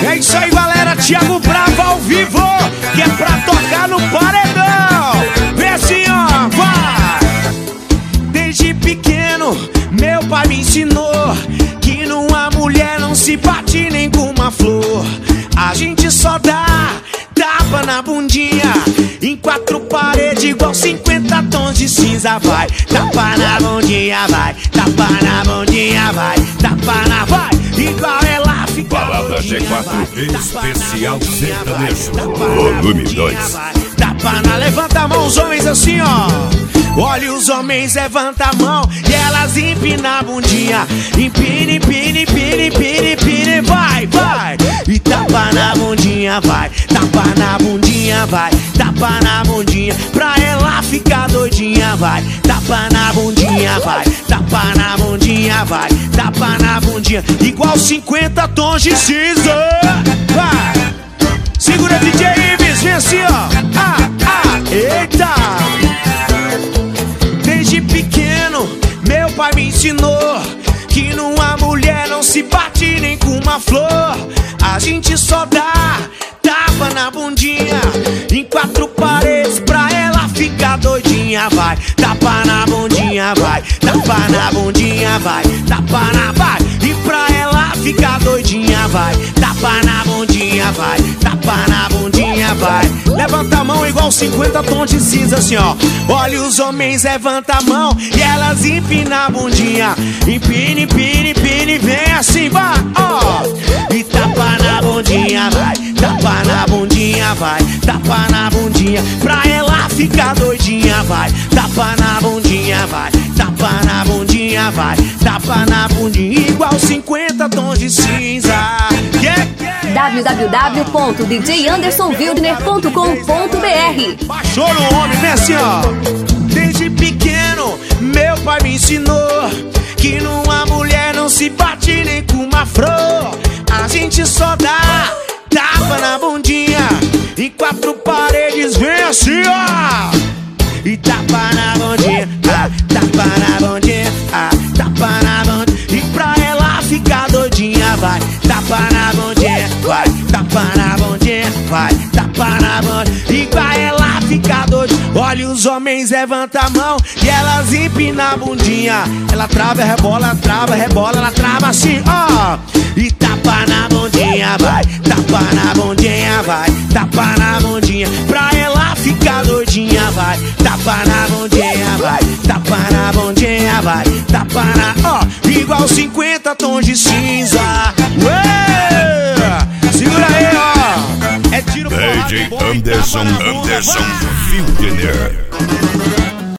É isso aí, galera, Thiago Bravo ao vivo, que é pra tocar no paredão. Vem assim, ó, vai. Desde pequeno, meu pai me ensinou que numa mulher não se bate nem com uma flor. A gente só dá tapa na bundinha, em quatro paredes igual 50 tons de cinza. Vai, tapa na bundinha, vai, tapa na bundinha, vai, tapa na, vai, igual ela fica. Palavra G4 especial sertanejo, volume 2. Tapa na, levanta a mão os homens assim, ó. Olha os homens, levanta a mão e elas empinam a bundinha. Empina, empina, empina, empina, empina, vai, vai. E tapa na bundinha, vai, tapa na bundinha, vai, tapa na bundinha, pra ela ficar doidinha, vai. Tapa na bundinha, vai, tapa na bundinha, vai, tapa na bundinha, igual 50 tons de cinza. Vai, segura DJ Ives, vem assim, ó. Eita. Desde pequeno, meu pai me ensinou que numa mulher não se bate nem com uma flor. A gente só dá tapa na bundinha, em quatro paredes, pra ela ficar doidinha. Vai, tapa na bundinha, vai, tapa na bundinha, vai, tapa na, vai. E pra ela ficar doidinha, vai, tapa na bundinha, vai, tapa na bundinha, vai. Levanta a mão igual 50 tons de cinza, assim, ó. Olha os homens, levanta a mão e elas empinam a bundinha. Empina, empina, empina, vem assim, vai, ó. E tapa na bundinha, vai, tapa na bundinha, vai, tapa na bundinha, pra ela ficar doidinha, vai. Tapa na bundinha, vai, tapa na bundinha, vai, tapa na bundinha, igual 50 tons de cinza. www.djandersonwildner.com.br. Baixou no homem, vem assim, ó. Desde pequeno, meu pai me ensinou que numa mulher não se bate nem com uma flor. A gente só dá tapa na bundinha, em quatro paredes, vem assim, ó. E tapa na bundinha, tapa na bundinha, tapa na bundinha, e pra ela ficar doidinha, vai. Tapa na bundinha, vai, tapa na bundinha, vai, tapa na bundinha, e pra ela ficar doidinha. Olha os homens, levanta a mão e elas empinam a bundinha. Ela trava, rebola, ela trava assim, ó. E tapa na bundinha, vai, tapa na bundinha, vai, tapa na bundinha, pra ela ficar doidinha, vai. Tapa na bundinha, vai, tapa na bundinha, vai, tapa na, ó, igual 50 tons de cinza. Ué! Segura aí, ó. É tiro pro DJ Anderson Wildner.